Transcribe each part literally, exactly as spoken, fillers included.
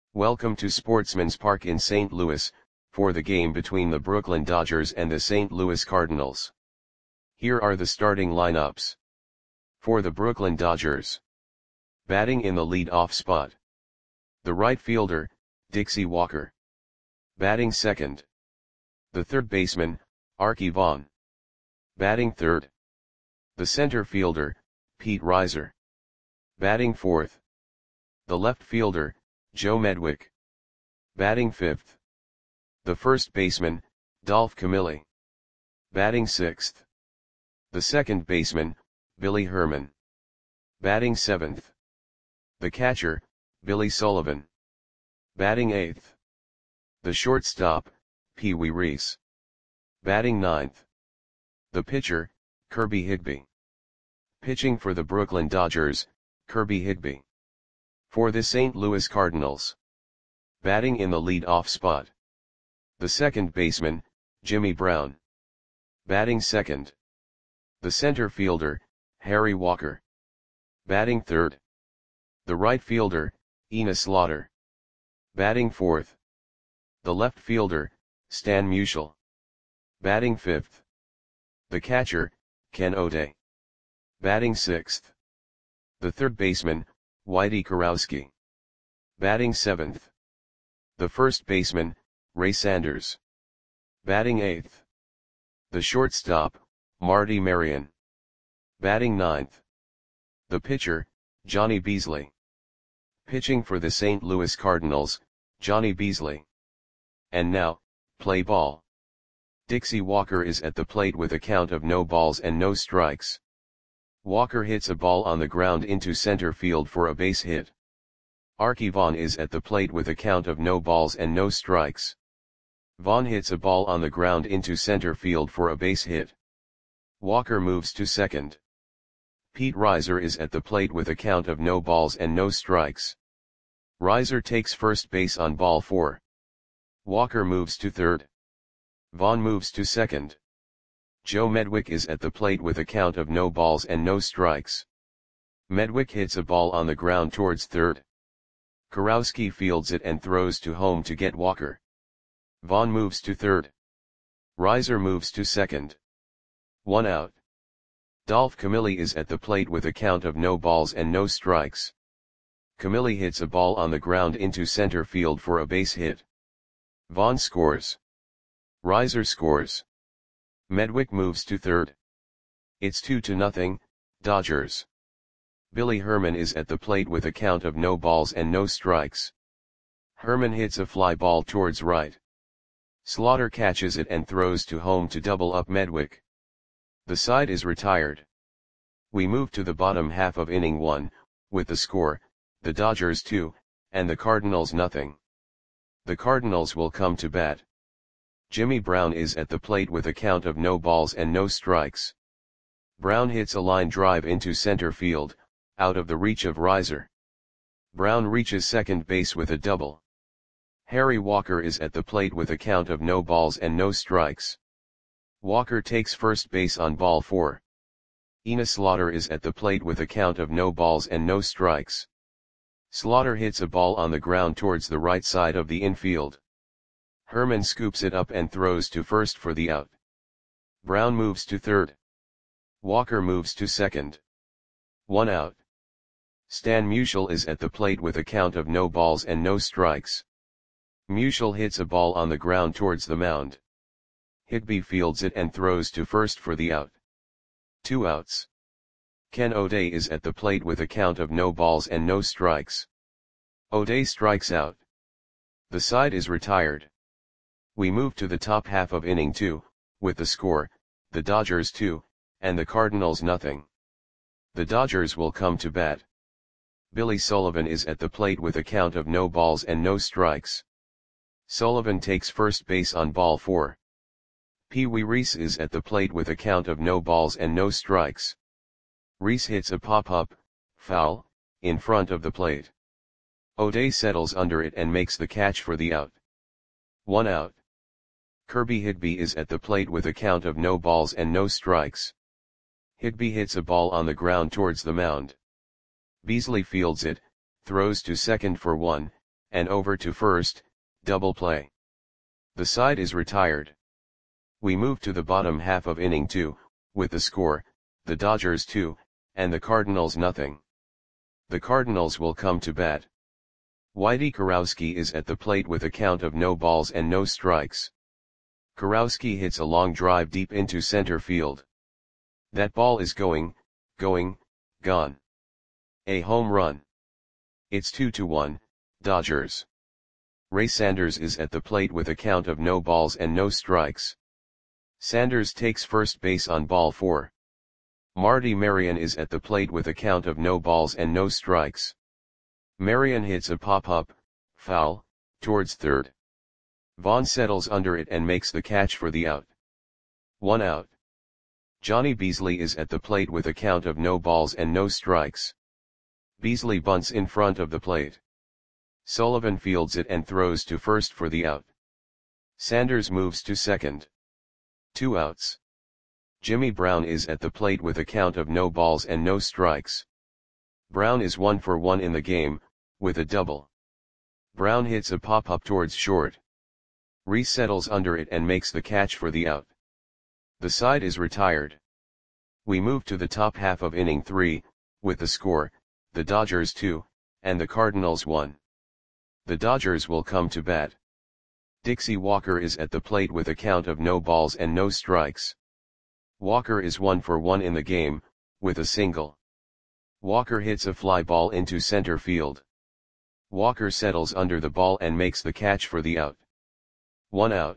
Welcome to Sportsman's Park in Saint Louis, for the game between the Brooklyn Dodgers and the Saint Louis Cardinals. Here are the starting lineups. For the Brooklyn Dodgers. Batting in the lead-off spot. The right fielder, Dixie Walker. Batting second. The third baseman, Arky Vaughan. Batting third. The center fielder, Pete Reiser. Batting fourth. The left fielder, Joe Medwick. Batting fifth. The first baseman, Dolph Camilli. Batting sixth. The second baseman, Billy Herman. Batting seventh. The catcher, Billy Sullivan. Batting eighth. The shortstop, Pee Wee Reese. Batting ninth. The pitcher, Kirby Higbee. Pitching for the Brooklyn Dodgers, Kirby Higbee. For the Saint Louis Cardinals. Batting in the lead-off spot. The second baseman, Jimmy Brown. Batting second. The center fielder, Harry Walker. Batting third. The right fielder, Enos Slaughter. Batting fourth. The left fielder, Stan Musial. Batting fifth. The catcher, Ken O'Day. Batting sixth. The third baseman, Whitey Kurowski. Batting seventh. The first baseman, Ray Sanders. Batting eighth. The shortstop, Marty Marion. Batting ninth. The pitcher, Johnny Beasley. Pitching for the Saint Louis Cardinals, Johnny Beasley. And now, play ball. Dixie Walker is at the plate with a count of no balls and no strikes. Walker hits a ball on the ground into center field for a base hit. Arky Vaughan is at the plate with a count of no balls and no strikes. Vaughan hits a ball on the ground into center field for a base hit. Walker moves to second. Pete Reiser is at the plate with a count of no balls and no strikes. Reiser takes first base on ball four. Walker moves to third. Vaughan moves to second. Joe Medwick is at the plate with a count of no balls and no strikes. Medwick hits a ball on the ground towards third. Kurowski fields it and throws to home to get Walker. Vaughan moves to third. Reiser moves to second. One out. Dolph Camilli is at the plate with a count of no balls and no strikes. Camilli hits a ball on the ground into center field for a base hit. Vaughan scores. Reiser scores. Medwick moves to third. It's two to nothing, Dodgers. Billy Herman is at the plate with a count of no balls and no strikes. Herman hits a fly ball towards right. Slaughter catches it and throws to home to double up Medwick. The side is retired. We move to the bottom half of inning one, with the score, the Dodgers two, and the Cardinals nothing. The Cardinals will come to bat. Jimmy Brown is at the plate with a count of no balls and no strikes. Brown hits a line drive into center field, out of the reach of Reiser. Brown reaches second base with a double. Harry Walker is at the plate with a count of no balls and no strikes. Walker takes first base on ball four. Enos Slaughter is at the plate with a count of no balls and no strikes. Slaughter hits a ball on the ground towards the right side of the infield. Herman scoops it up and throws to first for the out. Brown moves to third. Walker moves to second. One out. Stan Musial is at the plate with a count of no balls and no strikes. Musial hits a ball on the ground towards the mound. Higbee fields it and throws to first for the out. Two outs. Ken O'Day is at the plate with a count of no balls and no strikes. O'Day strikes out. The side is retired. We move to the top half of inning two, with the score, the Dodgers two, and the Cardinals nothing. The Dodgers will come to bat. Billy Sullivan is at the plate with a count of no balls and no strikes. Sullivan takes first base on ball four. Pee Wee Reese is at the plate with a count of no balls and no strikes. Reese hits a pop-up, foul, in front of the plate. O'Day settles under it and makes the catch for the out. One out. Kirby Higbee is at the plate with a count of no balls and no strikes. Higbee hits a ball on the ground towards the mound. Beasley fields it, throws to second for one, and over to first, double play. The side is retired. We move to the bottom half of inning two, with the score, the Dodgers two, and the Cardinals nothing. The Cardinals will come to bat. Whitey Kurowski is at the plate with a count of no balls and no strikes. Kurowski hits a long drive deep into center field. That ball is going, going, gone. A home run. It's two to one, Dodgers. Ray Sanders is at the plate with a count of no balls and no strikes. Sanders takes first base on ball four. Marty Marion is at the plate with a count of no balls and no strikes. Marion hits a pop-up, foul, towards third. Vaughn settles under it and makes the catch for the out. One out. Johnny Beasley is at the plate with a count of no balls and no strikes. Beasley bunts in front of the plate. Sullivan fields it and throws to first for the out. Sanders moves to second. Two outs. Jimmy Brown is at the plate with a count of no balls and no strikes. Brown is one for one in the game, with a double. Brown hits a pop-up towards short. Reese settles under it and makes the catch for the out. The side is retired. We move to the top half of inning three, with the score, the Dodgers two, and the Cardinals one. The Dodgers will come to bat. Dixie Walker is at the plate with a count of no balls and no strikes. Walker is one for one in the game, with a single. Walker hits a fly ball into center field. Walker settles under the ball and makes the catch for the out. One out.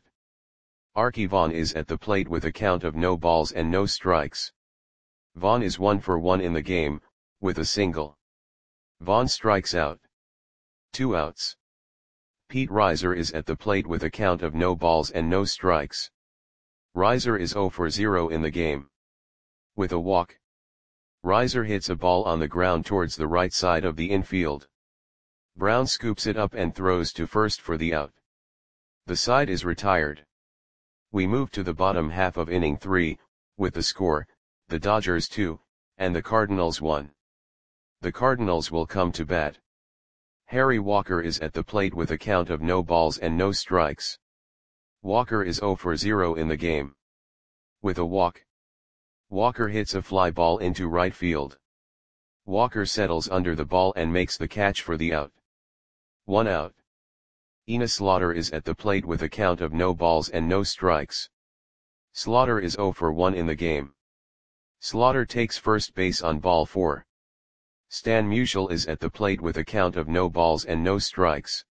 Arky Vaughan is at the plate with a count of no balls and no strikes. Vaughan is one for one in the game, with a single. Vaughan strikes out. Two outs. Pete Reiser is at the plate with a count of no balls and no strikes. Reiser is zero for zero in the game. With a walk. Reiser hits a ball on the ground towards the right side of the infield. Brown scoops it up and throws to first for the out. The side is retired. We move to the bottom half of inning three, with the score, the Dodgers two, and the Cardinals one. The Cardinals will come to bat. Harry Walker is at the plate with a count of no balls and no strikes. Walker is zero for zero in the game. With a walk. Walker hits a fly ball into right field. Walker settles under the ball and makes the catch for the out. One out. Enos Slaughter is at the plate with a count of no balls and no strikes. Slaughter is zero for one in the game. Slaughter takes first base on ball four. Stan Musial is at the plate with a count of no balls and no strikes.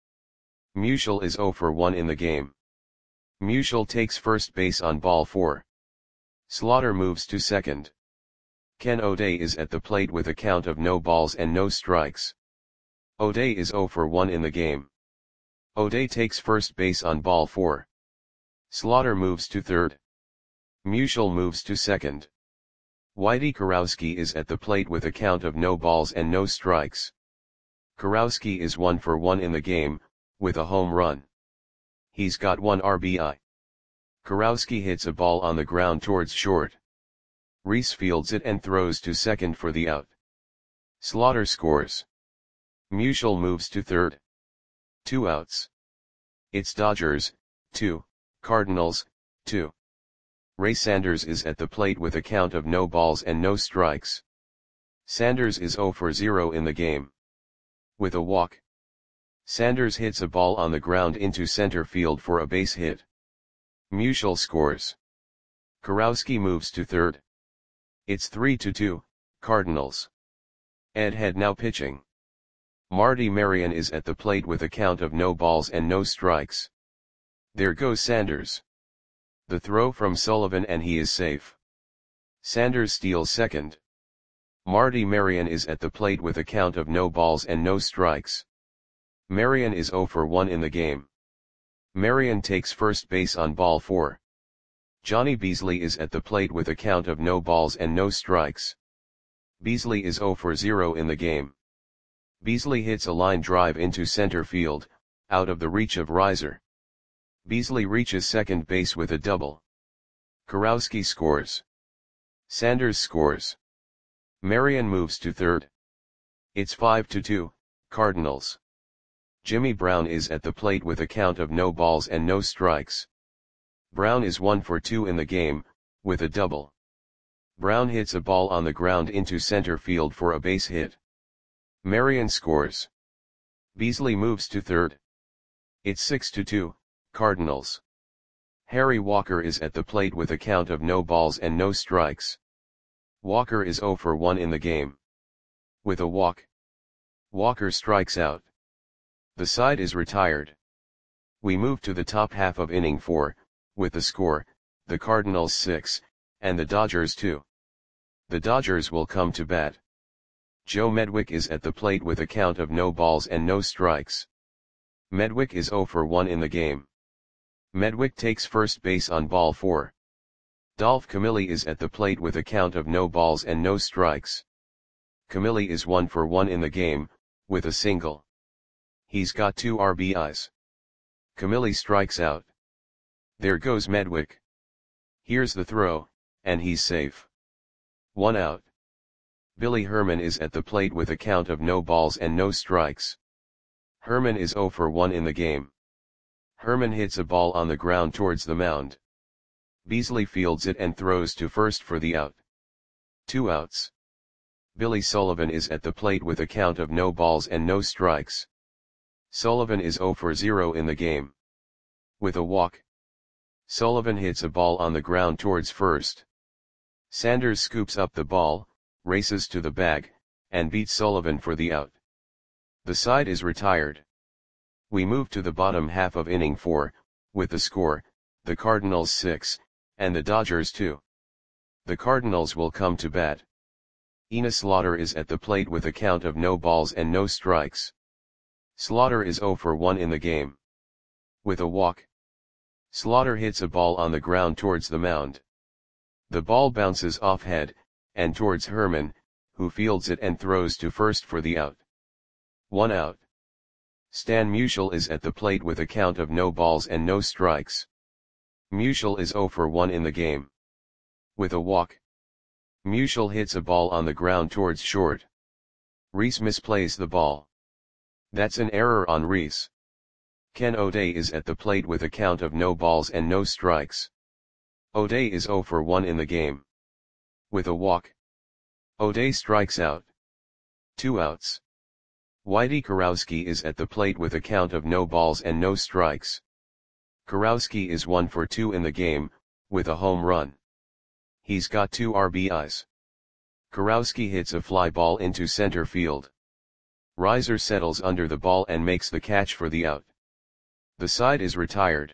Musial is zero for one in the game. Musial takes first base on ball four. Slaughter moves to second. Ken O'Day is at the plate with a count of no balls and no strikes. O'Day is zero for one in the game. O'Day takes first base on ball four. Slaughter moves to third. Musial moves to second. Whitey Kurowski is at the plate with a count of no balls and no strikes. Kurowski is one for one in the game, with a home run. He's got one R B I. Kurowski hits a ball on the ground towards short. Reese fields it and throws to second for the out. Slaughter scores. Musial moves to third. Two outs. It's Dodgers, two, Cardinals, two. Ray Sanders is at the plate with a count of no balls and no strikes. Sanders is zero for zero in the game. With a walk. Sanders hits a ball on the ground into center field for a base hit. Musial scores. Kurowski moves to third. It's three to two, Cardinals. Ed Head now pitching. Marty Marion is at the plate with a count of no balls and no strikes. There goes Sanders. The throw from Sullivan and he is safe. Sanders steals second. Marty Marion is at the plate with a count of no balls and no strikes. Marion is zero for one in the game. Marion takes first base on ball four. Johnny Beasley is at the plate with a count of no balls and no strikes. Beasley is zero for zero in the game. Beasley hits a line drive into center field, out of the reach of Reiser. Beasley reaches second base with a double. Kurowski scores. Sanders scores. Marion moves to third. It's five to two, Cardinals. Jimmy Brown is at the plate with a count of no balls and no strikes. Brown is one for two in the game, with a double. Brown hits a ball on the ground into center field for a base hit. Marion scores. Beasley moves to third. It's six to two, Cardinals. Harry Walker is at the plate with a count of no balls and no strikes. Walker is zero for one in the game. With a walk, Walker strikes out. The side is retired. We move to the top half of inning four, with the score, the Cardinals six, and the Dodgers two. The Dodgers will come to bat. Joe Medwick is at the plate with a count of no balls and no strikes. Medwick is zero for one in the game. Medwick takes first base on ball four. Dolph Camilli is at the plate with a count of no balls and no strikes. Camilli is one for one in the game, with a single. He's got two R B Is. Camilli strikes out. There goes Medwick. Here's the throw, and he's safe. One out. Billy Herman is at the plate with a count of no balls and no strikes. Herman is zero for one in the game. Herman hits a ball on the ground towards the mound. Beasley fields it and throws to first for the out. Two outs. Billy Sullivan is at the plate with a count of no balls and no strikes. Sullivan is zero for zero in the game. With a walk, Sullivan hits a ball on the ground towards first. Sanders scoops up the ball, races to the bag, and beats Sullivan for the out. The side is retired. We move to the bottom half of inning four, with the score, the Cardinals six, and the Dodgers two. The Cardinals will come to bat. Enos Slaughter is at the plate with a count of no balls and no strikes. Slaughter is zero for one in the game. With a walk, Slaughter hits a ball on the ground towards the mound. The ball bounces off head, and towards Herman, who fields it and throws to first for the out. One out. Stan Musial is at the plate with a count of no balls and no strikes. Musial is zero for one in the game. With a walk, Musial hits a ball on the ground towards short. Reese misplays the ball. That's an error on Reese. Ken O'Day is at the plate with a count of no balls and no strikes. O'Day is zero for one in the game. With a walk, O'Day strikes out. Two outs. Whitey Kurowski is at the plate with a count of no balls and no strikes. Kurowski is one for two in the game, with a home run. He's got two R B Is. Kurowski hits a fly ball into center field. Reiser settles under the ball and makes the catch for the out. The side is retired.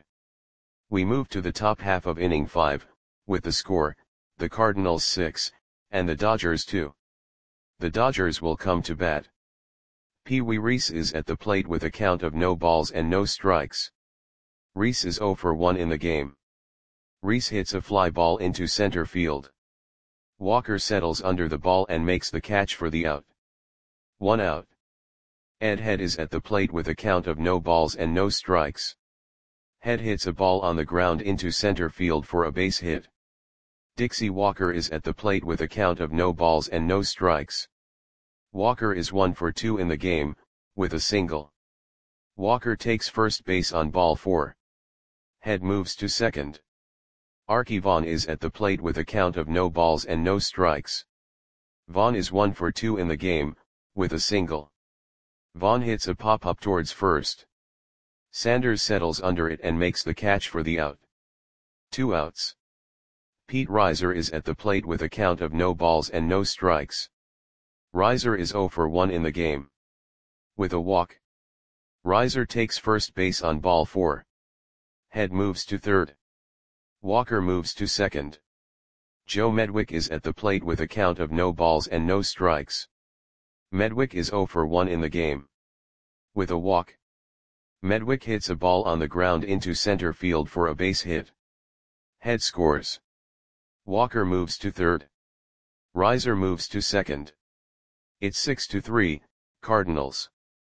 We move to the top half of inning five, with the score, the Cardinals six, and the Dodgers two. The Dodgers will come to bat. Pee Wee Reese is at the plate with a count of no balls and no strikes. Reese is zero for one in the game. Reese hits a fly ball into center field. Walker settles under the ball and makes the catch for the out. One out. Ed Head is at the plate with a count of no balls and no strikes. Head hits a ball on the ground into center field for a base hit. Dixie Walker is at the plate with a count of no balls and no strikes. Walker is one for two in the game, with a single. Walker takes first base on ball four. Head moves to second. Archie Vaughn is at the plate with a count of no balls and no strikes. Vaughn is one for two in the game, with a single. Vaughn hits a pop-up towards first. Sanders settles under it and makes the catch for the out. Two outs. Pete Reiser is at the plate with a count of no balls and no strikes. Reiser is zero for one in the game. With a walk, Reiser takes first base on ball four. Head moves to third. Walker moves to second. Joe Medwick is at the plate with a count of no balls and no strikes. Medwick is zero for one in the game. With a walk, Medwick hits a ball on the ground into center field for a base hit. Head scores. Walker moves to third. Reiser moves to second. It's six to three, Cardinals.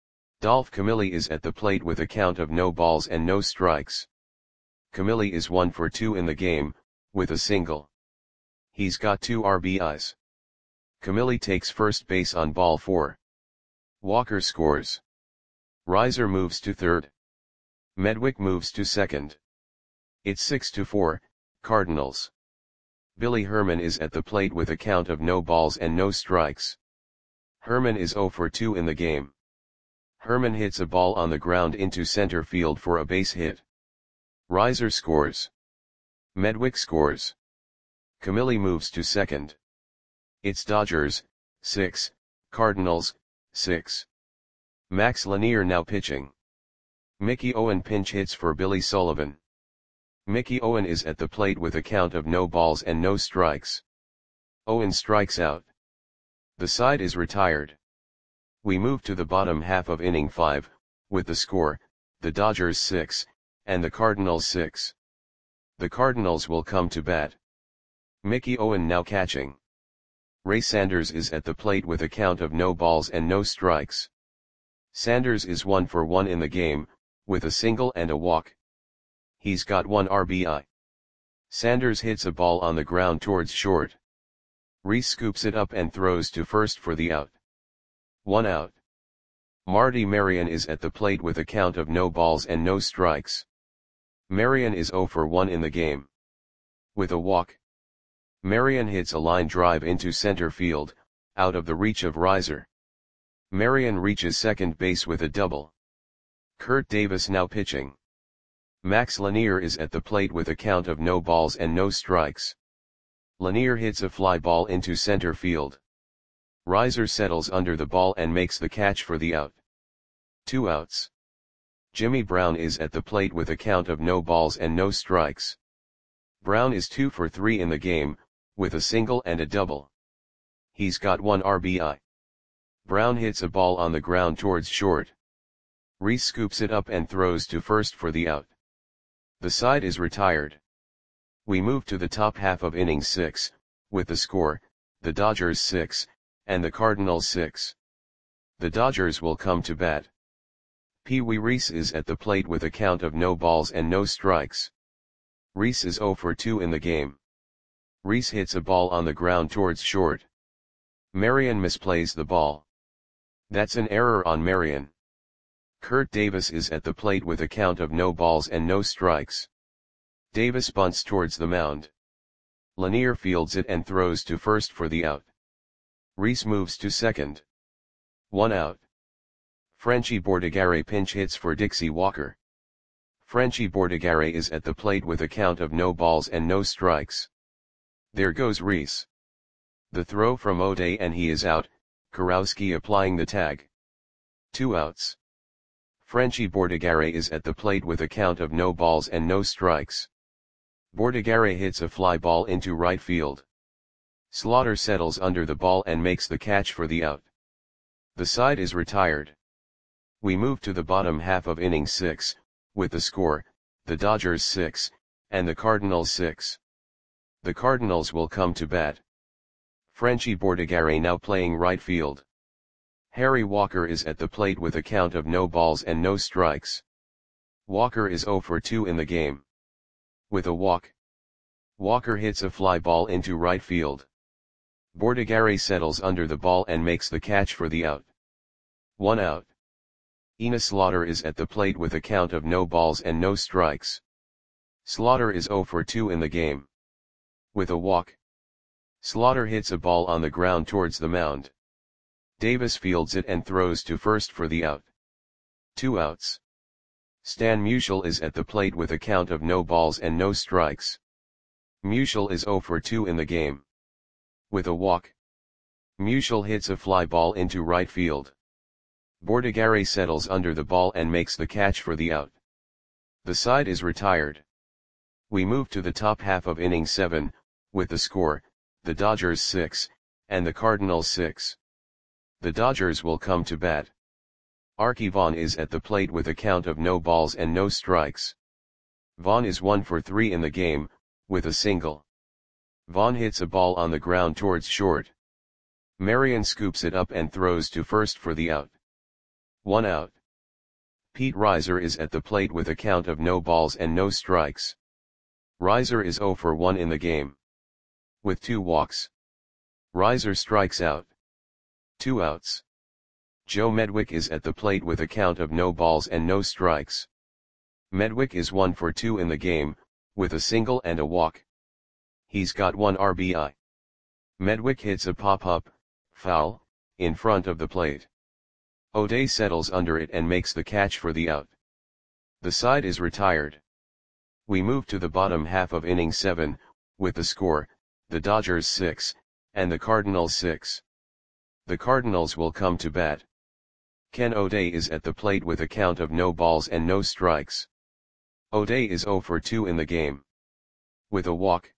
Dolph Camilli is at the plate with a count of no balls and no strikes. Camilli is one for two in the game, with a single. He's got two R B Is. Camilli takes first base on ball four. Walker scores. Riser moves to third. Medwick moves to second. It's six to four, Cardinals. Billy Herman is at the plate with a count of no balls and no strikes. Herman is zero for two in the game. Herman hits a ball on the ground into center field for a base hit. Riser scores. Medwick scores. Camilli moves to second. It's Dodgers, six, Cardinals, six. Max Lanier now pitching. Mickey Owen pinch hits for Billy Sullivan. Mickey Owen is at the plate with a count of no balls and no strikes. Owen strikes out. The side is retired. We move to the bottom half of inning five, with the score, the Dodgers six, and the Cardinals six. The Cardinals will come to bat. Mickey Owen now catching. Ray Sanders is at the plate with a count of no balls and no strikes. Sanders is one for one in the game, with a single and a walk. He's got one R B I. Sanders hits a ball on the ground towards short. Reese scoops it up and throws to first for the out. One out. Marty Marion is at the plate with a count of no balls and no strikes. Marion is zero for one in the game. With a walk. Marion hits a line drive into center field, out of the reach of Riser. Marion reaches second base with a double. Kurt Davis now pitching. Max Lanier is at the plate with a count of no balls and no strikes. Lanier hits a fly ball into center field. Riser settles under the ball and makes the catch for the out. Two outs. Jimmy Brown is at the plate with a count of no balls and no strikes. Brown is two for three in the game, with a single and a double. He's got one R B I. Brown hits a ball on the ground towards short. Reese scoops it up and throws to first for the out. The side is retired. We move to the top half of inning six, with the score, the Dodgers six, and the Cardinals six. The Dodgers will come to bat. Pee Wee Reese is at the plate with a count of no balls and no strikes. Reese is zero for two in the game. Reese hits a ball on the ground towards short. Marion misplays the ball. That's an error on Marion. Kurt Davis is at the plate with a count of no balls and no strikes. Davis bunts towards the mound. Lanier fields it and throws to first for the out. Reese moves to second. One out. Frenchie Bordigare pinch hits for Dixie Walker. Frenchie Bordigare is at the plate with a count of no balls and no strikes. There goes Reese. The throw from O'Day and he is out, Kurowski applying the tag. Two outs. Frenchie Bordigare is at the plate with a count of no balls and no strikes. Bordigare hits a fly ball into right field. Slaughter settles under the ball and makes the catch for the out. The side is retired. We move to the bottom half of inning six, with the score, the Dodgers six, and the Cardinals six. The Cardinals will come to bat. Frenchie Bordigare now playing right field. Harry Walker is at the plate with a count of no balls and no strikes. Walker is zero for two in the game. With a walk. Walker hits a fly ball into right field. Bordigare settles under the ball and makes the catch for the out. One out. Enos Slaughter is at the plate with a count of no balls and no strikes. Slaughter is zero for two in the game. With a walk. Slaughter hits a ball on the ground towards the mound. Davis fields it and throws to first for the out. Two outs. Stan Musial is at the plate with a count of no balls and no strikes. Musial is zero for two in the game. With a walk. Musial hits a fly ball into right field. Bordigare settles under the ball and makes the catch for the out. The side is retired. We move to the top half of inning seven, with the score, the Dodgers six, and the Cardinals six. The Dodgers will come to bat. Archie Vaughn is at the plate with a count of no balls and no strikes. Vaughn is one for three in the game, with a single. Vaughn hits a ball on the ground towards short. Marion scoops it up and throws to first for the out. One out. Pete Riser is at the plate with a count of no balls and no strikes. Riser is zero for one in the game. With two walks. Riser strikes out. Two outs. Joe Medwick is at the plate with a count of no balls and no strikes. Medwick is one for two in the game, with a single and a walk. He's got one R B I. Medwick hits a pop-up, foul, in front of the plate. O'Day settles under it and makes the catch for the out. The side is retired. We move to the bottom half of inning seven, with the score, the Dodgers six, and the Cardinals six. The Cardinals will come to bat. Ken O'Day is at the plate with a count of no balls and no strikes. O'Day is zero for two in the game. With a walk.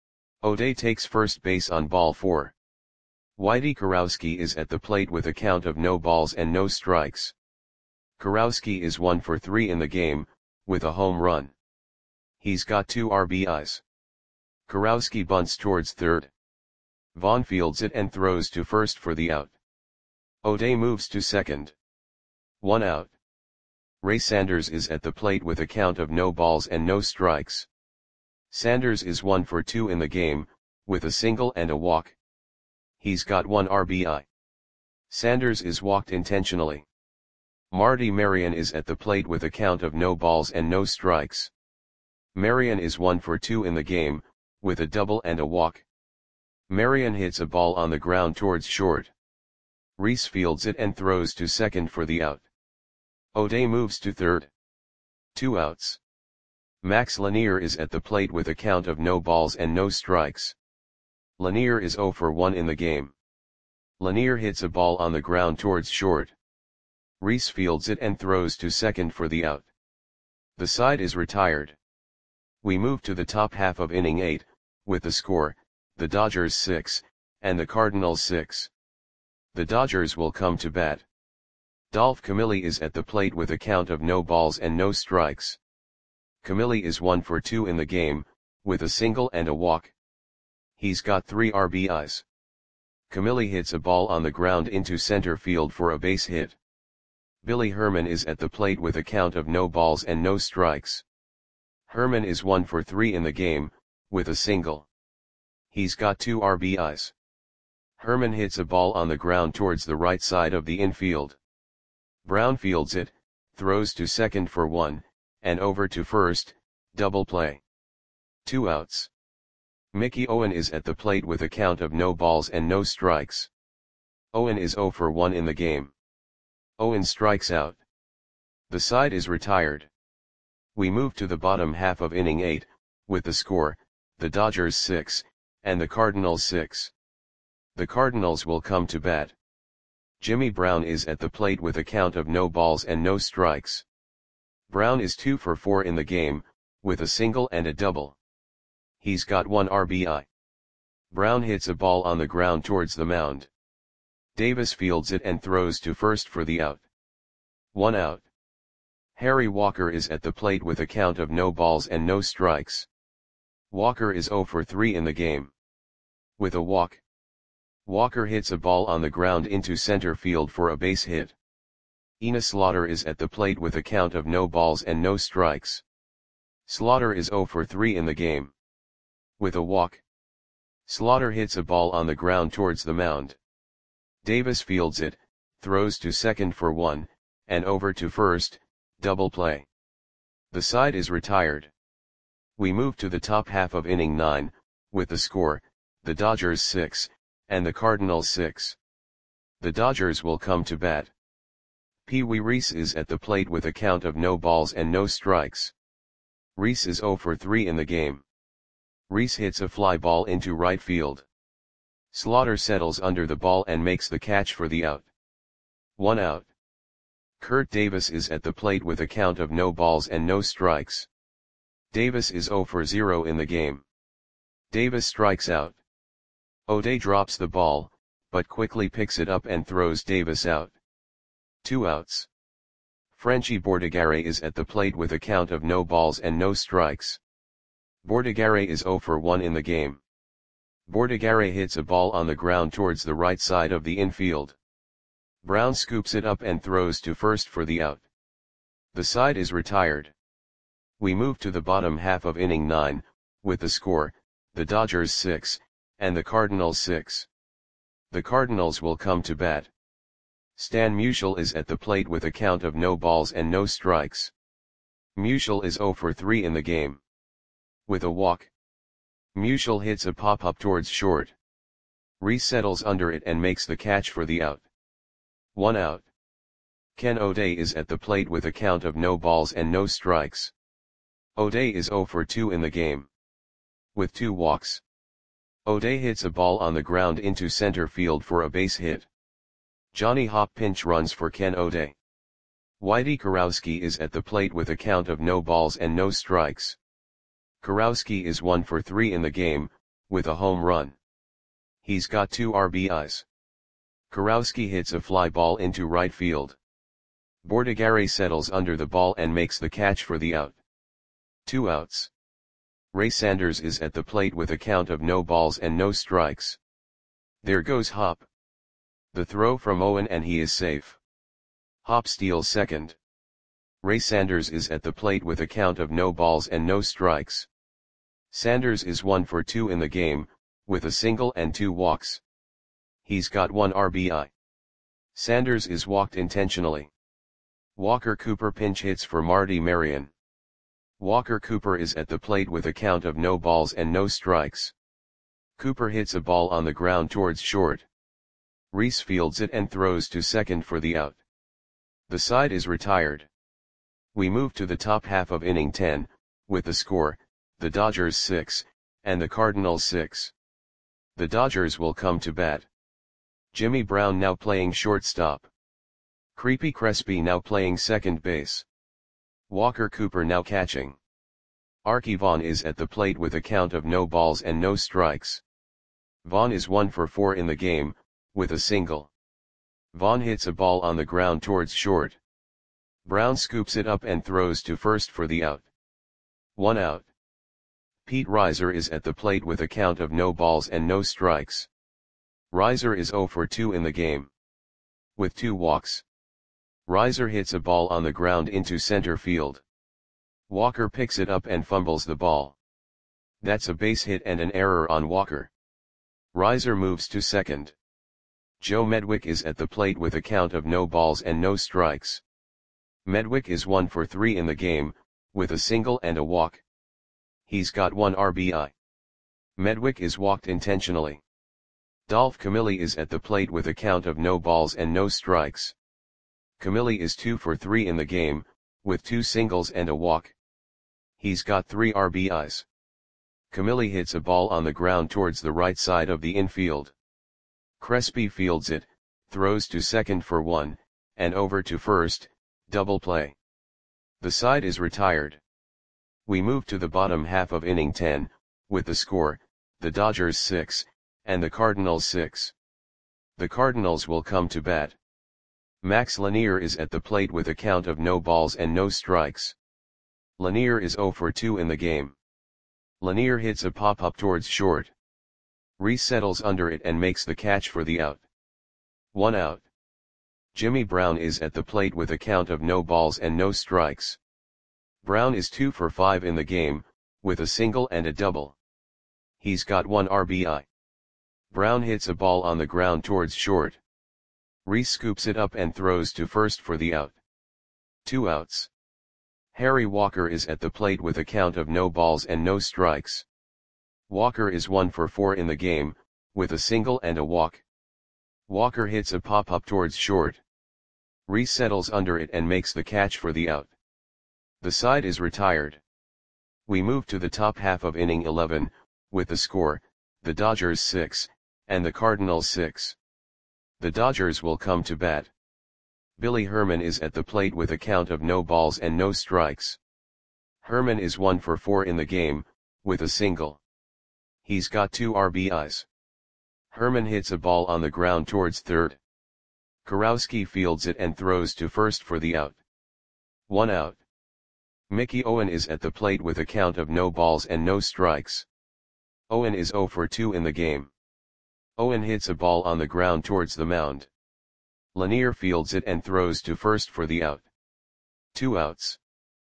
O'Day takes first base on ball four. Whitey Kurowski is at the plate with a count of no balls and no strikes. Kurowski is one for three in the game, with a home run. He's got two R B Is. Kurowski bunts towards third. Vaughn fields it and throws to first for the out. O'Day moves to second. One out. Ray Sanders is at the plate with a count of no balls and no strikes. Sanders is one for two in the game, with a single and a walk. He's got one R B I. Sanders is walked intentionally. Marty Marion is at the plate with a count of no balls and no strikes. Marion is one for two in the game, with a double and a walk. Marion hits a ball on the ground towards short. Reese fields it and throws to second for the out. O'Day moves to third. Two outs. Max Lanier is at the plate with a count of no balls and no strikes. Lanier is zero for one in the game. Lanier hits a ball on the ground towards short. Reese fields it and throws to second for the out. The side is retired. We move to the top half of inning eight, with the score, the Dodgers six, and the Cardinals six. The Dodgers will come to bat. Dolph Camilli is at the plate with a count of no balls and no strikes. Camilli is one for two in the game, with a single and a walk. He's got three R B Is. Camilli hits a ball on the ground into center field for a base hit. Billy Herman is at the plate with a count of no balls and no strikes. Herman is one for three in the game, with a single. He's got two R B Is. Herman hits a ball on the ground towards the right side of the infield. Brown fields it, throws to second for one, and over to first, double play. Two outs. Mickey Owen is at the plate with a count of no balls and no strikes. Owen is zero for one in the game. Owen strikes out. The side is retired. We move to the bottom half of inning eight, with the score, the Dodgers six, and the Cardinals six. The Cardinals will come to bat. Jimmy Brown is at the plate with a count of no balls and no strikes. Brown is two for four in the game, with a single and a double. He's got one R B I. Brown hits a ball on the ground towards the mound. Davis fields it and throws to first for the out. One out. Harry Walker is at the plate with a count of no balls and no strikes. Walker is zero for three in the game. With a walk. Walker hits a ball on the ground into center field for a base hit. Enos Slaughter is at the plate with a count of no balls and no strikes. Slaughter is zero for three in the game. With a walk. Slaughter hits a ball on the ground towards the mound. Davis fields it, throws to second for one, and over to first, double play. The side is retired. We move to the top half of inning nine, with the score, the Dodgers six, and the Cardinals six. The Dodgers will come to bat. Pee Wee Reese is at the plate with a count of no balls and no strikes. Reese is zero for three in the game. Reese hits a fly ball into right field. Slaughter settles under the ball and makes the catch for the out. One out. Kurt Davis is at the plate with a count of no balls and no strikes. Davis is zero for zero in the game. Davis strikes out. O'Day drops the ball, but quickly picks it up and throws Davis out. Two outs. Frenchie Bordigare is at the plate with a count of no balls and no strikes. Bordigare is zero for one in the game. Bordigare hits a ball on the ground towards the right side of the infield. Brown scoops it up and throws to first for the out. The side is retired. We move to the bottom half of inning nine, with the score, the Dodgers six, and the Cardinals six. The Cardinals will come to bat. Stan Musial is at the plate with a count of no balls and no strikes. Musial is zero for three in the game. With a walk, Musial hits a pop-up towards short. Rhys settles under it and makes the catch for the out. One out. Ken O'Day is at the plate with a count of no balls and no strikes. O'Day is zero for two in the game. With two walks, O'Day hits a ball on the ground into center field for a base hit. Johnny Hopp pinch runs for Ken O'Day. Whitey Kurowski is at the plate with a count of no balls and no strikes. Kurowski is one for three in the game, with a home run. He's got two R B Is. Kurowski hits a fly ball into right field. Bordegare settles under the ball and makes the catch for the out. Two outs. Ray Sanders is at the plate with a count of no balls and no strikes. There goes Hopp. The throw from Owen and he is safe. Hopp steals second. Ray Sanders is at the plate with a count of no balls and no strikes. Sanders is one for two in the game, with a single and two walks. He's got one R B I. Sanders is walked intentionally. Walker Cooper pinch hits for Marty Marion. Walker Cooper is at the plate with a count of no balls and no strikes. Cooper hits a ball on the ground towards short. Rhys fields it and throws to second for the out. The side is retired. We move to the top half of inning ten, with the score, the Dodgers six, and the Cardinals six. The Dodgers will come to bat. Jimmy Brown now playing shortstop. Creepy Crespi now playing second base. Walker Cooper now catching. Arky Vaughan is at the plate with a count of no balls and no strikes. Vaughan is one for four in the game, with a single. Vaughan hits a ball on the ground towards short. Brown scoops it up and throws to first for the out. One out. Pete Reiser is at the plate with a count of no balls and no strikes. Reiser is zero for two in the game. With two walks, Reiser hits a ball on the ground into center field. Walker picks it up and fumbles the ball. That's a base hit and an error on Walker. Reiser moves to second. Joe Medwick is at the plate with a count of no balls and no strikes. Medwick is one for three in the game, with a single and a walk. He's got one R B I. Medwick is walked intentionally. Dolph Camilli is at the plate with a count of no balls and no strikes. Camilli is two for three in the game, with two singles and a walk. He's got three R B Is. Camilli hits a ball on the ground towards the right side of the infield. Crespi fields it, throws to second for one, and over to first, double play. The side is retired. We move to the bottom half of inning ten, with the score, the Dodgers six, and the Cardinals six. The Cardinals will come to bat. Max Lanier is at the plate with a count of no balls and no strikes. Lanier is zero for two in the game. Lanier hits a pop-up towards short. Rhys settles under it and makes the catch for the out. One out. Jimmy Brown is at the plate with a count of no balls and no strikes. Brown is two for five in the game, with a single and a double. He's got one R B I. Brown hits a ball on the ground towards short. Rhys scoops it up and throws to first for the out. Two outs. Harry Walker is at the plate with a count of no balls and no strikes. Walker is one for four in the game, with a single and a walk. Walker hits a pop-up towards short. Rhys settles under it and makes the catch for the out. The side is retired. We move to the top half of inning eleven, with the score, the Dodgers six, and the Cardinals six. The Dodgers will come to bat. Billy Herman is at the plate with a count of no balls and no strikes. Herman is one for four in the game, with a single. He's got two R B Is. Herman hits a ball on the ground towards third. Kurowski fields it and throws to first for the out. One out. Mickey Owen is at the plate with a count of no balls and no strikes. Owen is zero for two in the game. Owen hits a ball on the ground towards the mound. Lanier fields it and throws to first for the out. Two outs.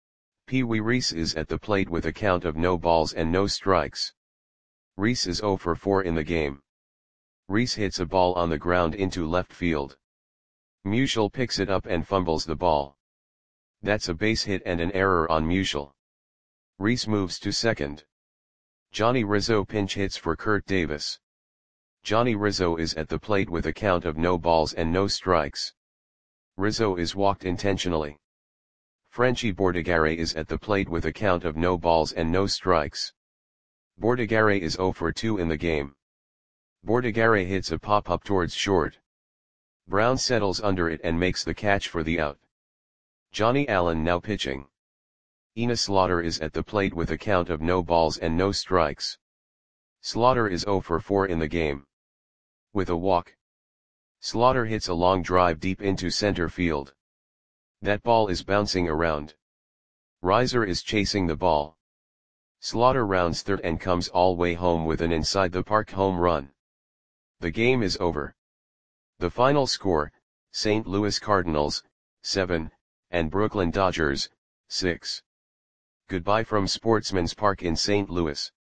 Pee Wee Reese is at the plate with a count of no balls and no strikes. Reese is zero for four in the game. Reese hits a ball on the ground into left field. Musial picks it up and fumbles the ball. That's a base hit and an error on Musial. Rhys moves to second. Johnny Rizzo pinch hits for Kurt Davis. Johnny Rizzo is at the plate with a count of no balls and no strikes. Rizzo is walked intentionally. Frenchy Bordigare is at the plate with a count of no balls and no strikes. Bordigare is zero for two in the game. Bordigare hits a pop-up towards short. Brown settles under it and makes the catch for the out. Johnny Allen now pitching. Enos Slaughter is at the plate with a count of no balls and no strikes. Slaughter is zero for four in the game. With a walk, Slaughter hits a long drive deep into center field. That ball is bouncing around. Reiser is chasing the ball. Slaughter rounds third and comes all way home with an inside the park home run. The game is over. The final score, Saint Louis Cardinals, seven, and Brooklyn Dodgers, six. Goodbye from Sportsman's Park in Saint Louis.